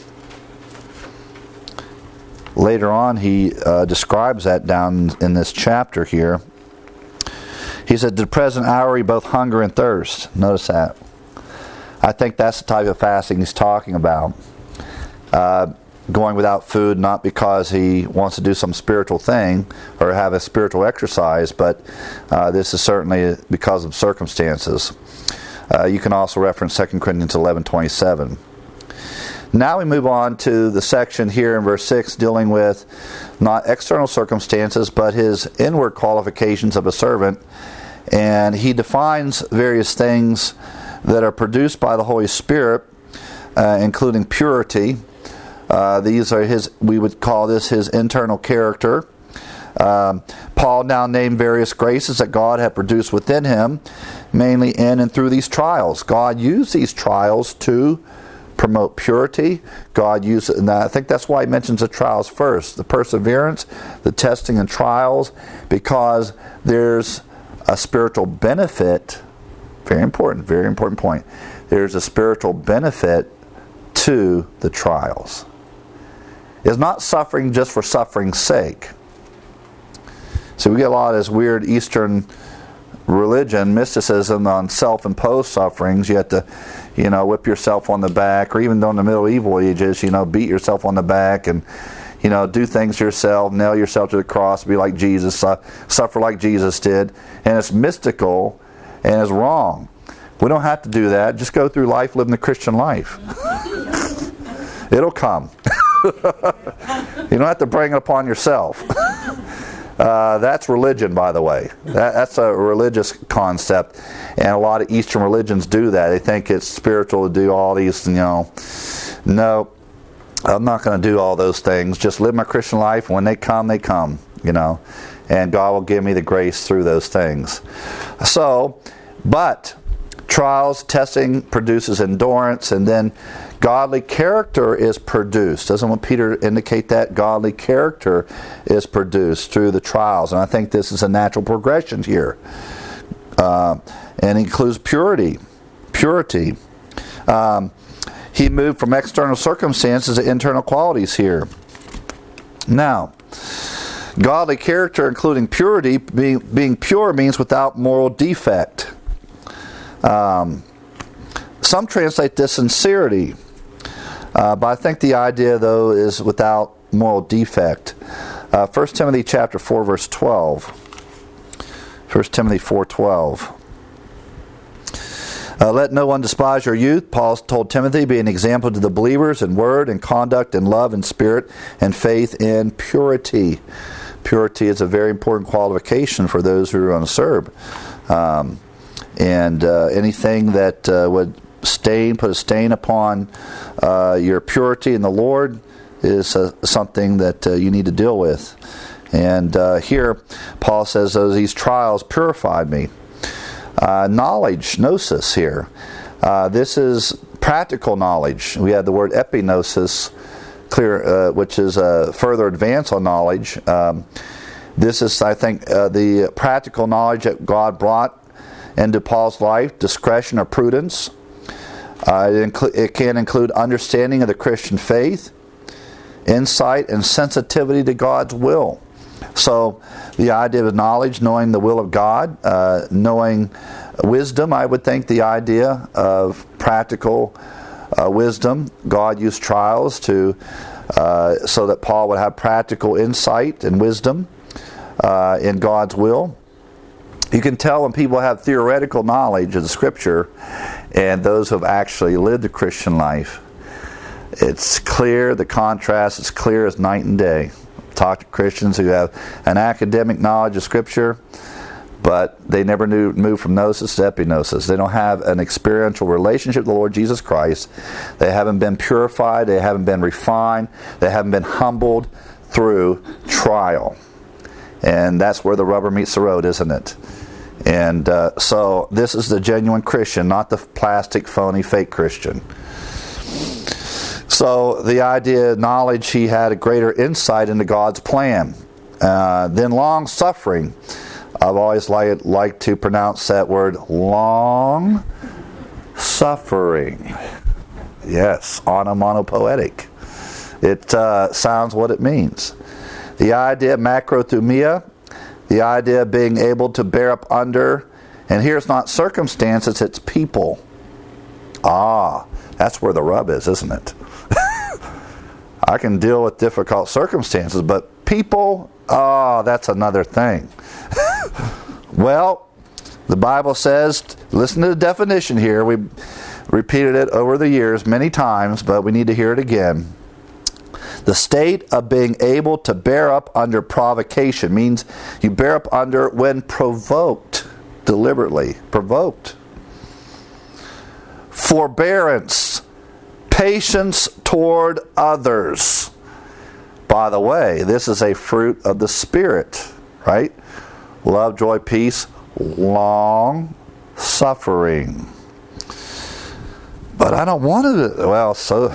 Later on, he describes that down in this chapter here. He said, "To the present hour, he both hunger and thirst." Notice that. I think that's the type of fasting he's talking about. Going without food, not because he wants to do some spiritual thing or have a spiritual exercise, but this is certainly because of circumstances. You can also reference 2 Corinthians 11:27. Now we move on to the section here in verse 6 dealing with not external circumstances but his inward qualifications of a servant. And he defines various things that are produced by the Holy Spirit, including purity. These are we would call this his internal character. Paul now named various graces that God had produced within him, mainly in and through these trials. God used these trials to promote purity. God uses, and I think that's why he mentions the trials first. The perseverance, the testing and trials, because there's a spiritual benefit. Very important point. There's a spiritual benefit to the trials. It's not suffering just for suffering's sake. So we get a lot of this weird Eastern religion, mysticism on self-imposed sufferings. You have to, whip yourself on the back, or even during the medieval ages, beat yourself on the back and, do things yourself, nail yourself to the cross, be like Jesus, suffer like Jesus did. And it's mystical and it's wrong. We don't have to do that. Just go through life living the Christian life. It'll come. You don't have to bring it upon yourself. That's religion, by the way. That's a religious concept, and a lot of Eastern religions do that. They think it's spiritual to do all these, No, I'm not going to do all those things. Just live my Christian life. When they come, and God will give me the grace through those things. But trials, testing produces endurance, and then godly character is produced. Doesn't Peter indicate that? Godly character is produced through the trials. And I think this is a natural progression here. And includes purity. He moved from external circumstances to internal qualities here. Now, godly character, including purity, being pure means without moral defect. Some translate this sincerity. But I think the idea, though, is without moral defect. 1 Timothy chapter 4, verse 12. 1 Timothy 4:12. Let no one despise your youth. Paul told Timothy, be an example to the believers in word and conduct and love and spirit and faith in purity. Purity is a very important qualification for those who are going to serve. Anything that would put a stain upon your purity in the Lord is something that you need to deal with. And here, Paul says, these trials purified me. Knowledge, gnosis here. This is practical knowledge. We have the word epignosis, which is a further advance on knowledge. This is, I think, the practical knowledge that God brought into Paul's life, discretion or prudence. It can include understanding of the Christian faith, insight, and sensitivity to God's will. So the idea of knowledge, knowing the will of God, knowing wisdom, I would think the idea of practical wisdom. God used trials so that Paul would have practical insight and wisdom in God's will. You can tell when people have theoretical knowledge of the Scripture and those who have actually lived the Christian life. It's clear, the contrast is clear as night and day. Talk to Christians who have an academic knowledge of Scripture, but they never moved from gnosis to epignosis. They don't have an experiential relationship with the Lord Jesus Christ. They haven't been purified. They haven't been refined. They haven't been humbled through trial. And that's where the rubber meets the road, isn't it? And so this is the genuine Christian, not the plastic, phony, fake Christian. So the idea of knowledge, he had a greater insight into God's plan. Then long suffering. I've always liked to pronounce that word, long suffering. Yes, onomatopoetic. It sounds what it means. The idea of macrothumia, the idea of being able to bear up under, and here's not circumstances, it's people. That's where the rub is, isn't it? I can deal with difficult circumstances, but people, that's another thing. Well, the Bible says, listen to the definition here. We repeated it over the years many times, but we need to hear it again. The state of being able to bear up under provocation means you bear up under when provoked, deliberately provoked. Forbearance, patience toward others. By the way, this is a fruit of the Spirit, right? Love, joy, peace, long suffering. But I don't want to. Well, so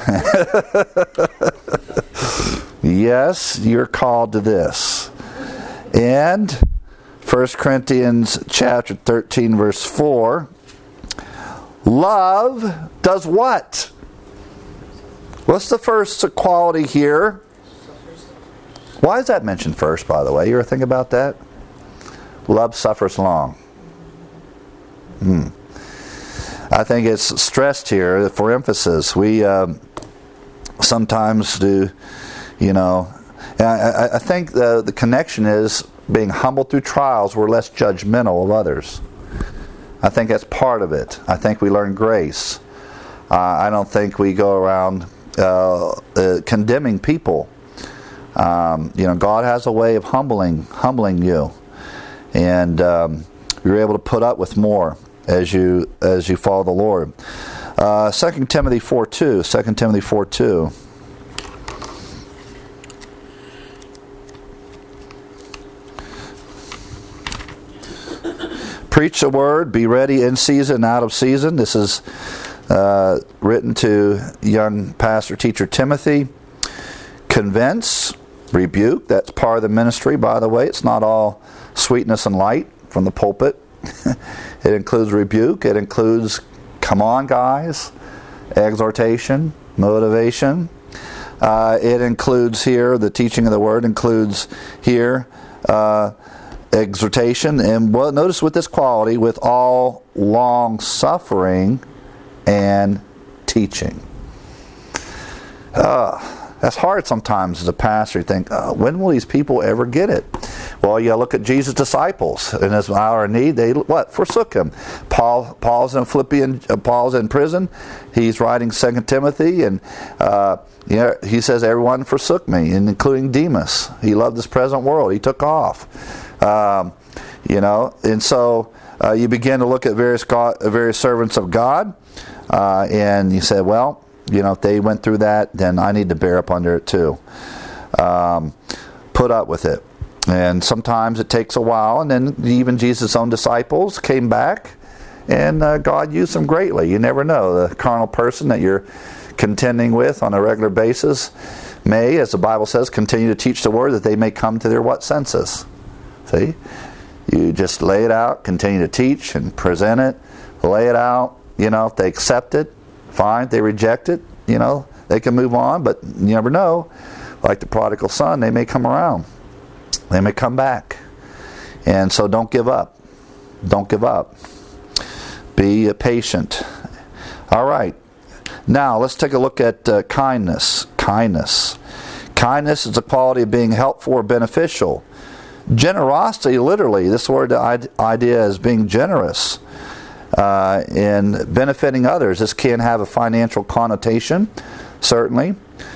yes, you're called to this. And 1 Corinthians chapter 13, verse 4, love does what? What's the first quality here? Why is that mentioned first, by the way? You ever think about that? Love suffers long. I think it's stressed here for emphasis. We sometimes do, I think the connection is being humbled through trials. We're less judgmental of others. I think that's part of it. I think we learn grace. I don't think we go around condemning people. God has a way of humbling you, and you're able to put up with more as you follow the Lord. 2 Timothy 4:2. 2 Timothy 4:2. Preach the word, be ready in season and out of season. This is written to young pastor teacher Timothy. Convince, rebuke. That's part of the ministry, by the way. It's not all sweetness and light from the pulpit. It includes rebuke. It includes, come on guys, exhortation, motivation. It includes here, the teaching of the word includes here exhortation. And notice with this quality, with all long suffering and teaching. That's hard sometimes as a pastor. You think, when will these people ever get it? Well, you look at Jesus' disciples. In his hour of need, they forsook him. Paul's in prison. He's writing 2 Timothy, and he says, everyone forsook me, and including Demas. He loved this present world. He took off. And so you begin to look at various servants of God, and you say, well, if they went through that, then I need to bear up under it too. Put up with it. And sometimes it takes a while, and then even Jesus' own disciples came back, and God used them greatly. You never know. The carnal person that you're contending with on a regular basis may, as the Bible says, continue to teach the word that they may come to their what senses. See? You just lay it out, continue to teach and present it, lay it out. If they accept it, fine. If they reject it, they can move on, but you never know. Like the prodigal son, they may come around. They may come back. And so don't give up. Don't give up. Be patient. All right. Now, let's take a look at kindness. Kindness. Kindness is the quality of being helpful or beneficial. Generosity, literally, this word idea is being generous in benefiting others. This can have a financial connotation, certainly.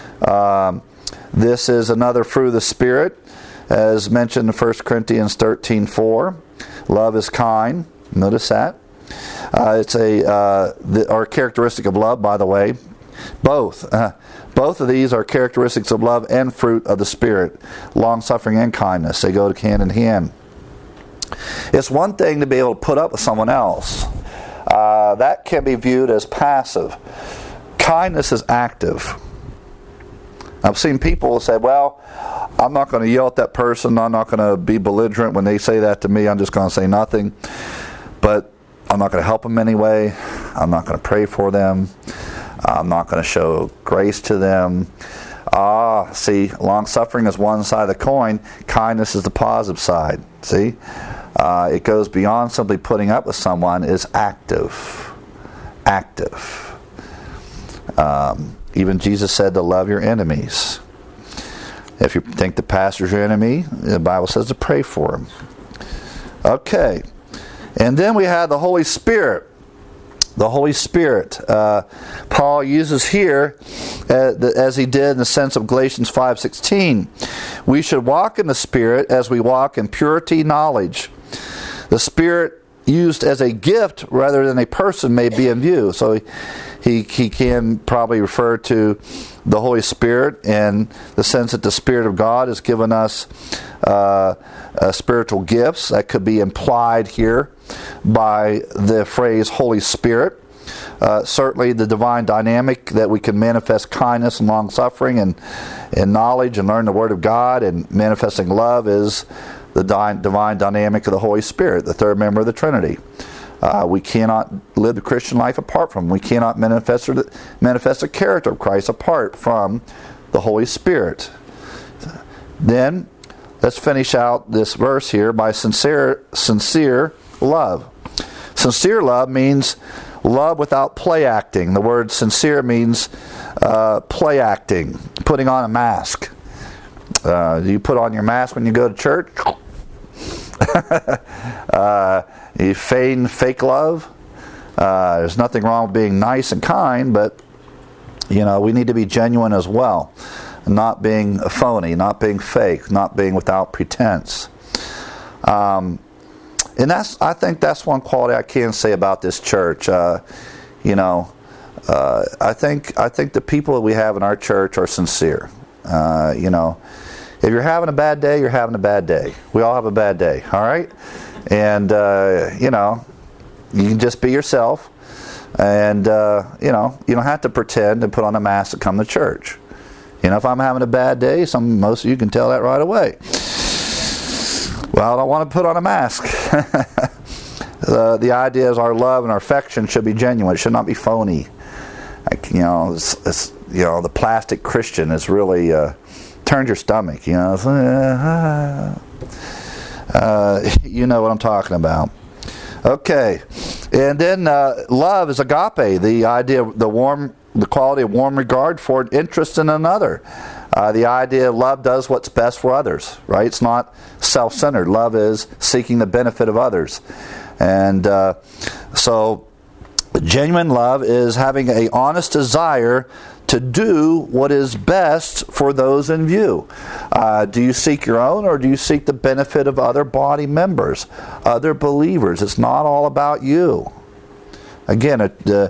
This is another fruit of the Spirit, as mentioned in 1 Corinthians 13:4. Love is kind. Notice that. It's a characteristic of love, by the way. Both of these are characteristics of love and fruit of the Spirit. Long-suffering and kindness. They go hand in hand. It's one thing to be able to put up with someone else. That can be viewed as passive. Kindness is active. I've seen people say, well, I'm not going to yell at that person. I'm not going to be belligerent when they say that to me. I'm just going to say nothing. But I'm not going to help them anyway. I'm not going to pray for them. I'm not going to show grace to them. See, long-suffering is one side of the coin. Kindness is the positive side. See? It goes beyond simply putting up with someone. It's active. Active. Even Jesus said to love your enemies. If you think the pastor's your enemy, the Bible says to pray for him. Okay. And then we have the Holy Spirit. The Holy Spirit. Paul uses here, as he did in the sense of Galatians 5:16. We should walk in the Spirit as we walk in purity knowledge. The Spirit used as a gift rather than a person may be in view. So he can probably refer to the Holy Spirit in the sense that the Spirit of God has given us spiritual gifts. That could be implied here by the phrase Holy Spirit. certainly the divine dynamic that we can manifest kindness and long-suffering and knowledge and learn the Word of God, and manifesting love is the divine dynamic of the Holy Spirit, the third member of the Trinity. We cannot live the Christian life apart from Him. We cannot manifest the character of Christ apart from the Holy Spirit. Then, let's finish out this verse here by sincere love. Sincere love means love without play acting. The word sincere means play acting, putting on a mask. You put on your mask when you go to church? You feign fake love. There's nothing wrong with being nice and kind, but we need to be genuine as well. Not being a phony, not being fake, not being without pretense. And I think that's one quality I can say about this church. I think the people that we have in our church are sincere. If you're having a bad day, you're having a bad day. We all have a bad day, all right? And you can just be yourself, and you don't have to pretend and put on a mask to come to church. If I'm having a bad day, most of you can tell that right away. Well, I don't want to put on a mask. The idea is our love and our affection should be genuine. It should not be phony. The plastic Christian is really turns your stomach. You know what I'm talking about. Okay, and then love is agape. The idea of the quality of warm regard for an interest in another. The idea of love does what's best for others, right? It's not self-centered. Love is seeking the benefit of others. And so genuine love is having an honest desire to do what is best for those in view. Do you seek your own, or do you seek the benefit of other body members, other believers? It's not all about you. Again, the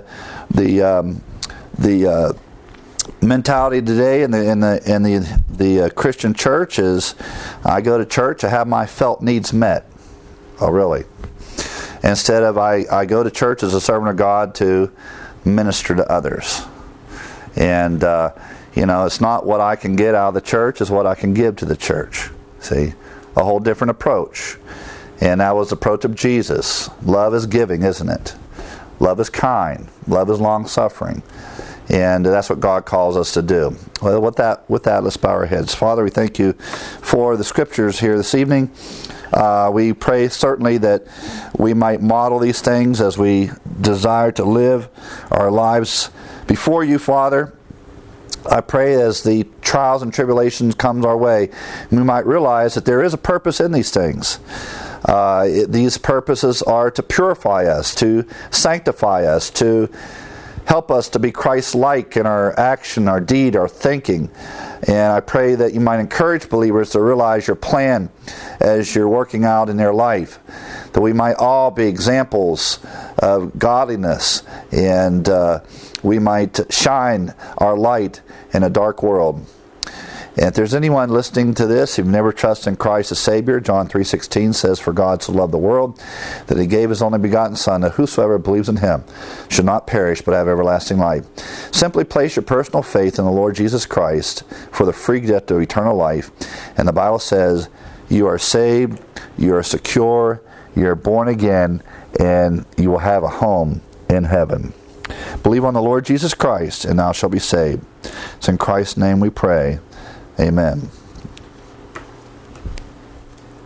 mentality today in the Christian church is, I go to church, I have my felt needs met. Oh, really? Instead of I go to church as a servant of God to minister to others. And it's not what I can get out of the church, it's what I can give to the church. See, a whole different approach. And that was the approach of Jesus. Love is giving, isn't it? Love is kind. Love is long-suffering. And that's what God calls us to do. Well, with that, let's bow our heads. Father, we thank you for the Scriptures here this evening. We pray certainly that we might model these things as we desire to live our lives before you, Father. I pray as the trials and tribulations comes our way, we might realize that there is a purpose in these things. These purposes are to purify us, to sanctify us, to help us to be Christ-like in our action, our deed, our thinking. And I pray that you might encourage believers to realize your plan as you're working out in their life, that we might all be examples of godliness, and we might shine our light in a dark world. And if there's anyone listening to this who've never trusted in Christ as Savior, John 3:16 says, "For God so loved the world that He gave His only begotten Son, that whosoever believes in Him should not perish but have everlasting life." Simply place your personal faith in the Lord Jesus Christ for the free gift of eternal life. And the Bible says, you are saved, you are secure, you are born again, and you will have a home in heaven. Believe on the Lord Jesus Christ, and thou shalt be saved. It's in Christ's name we pray. Amen.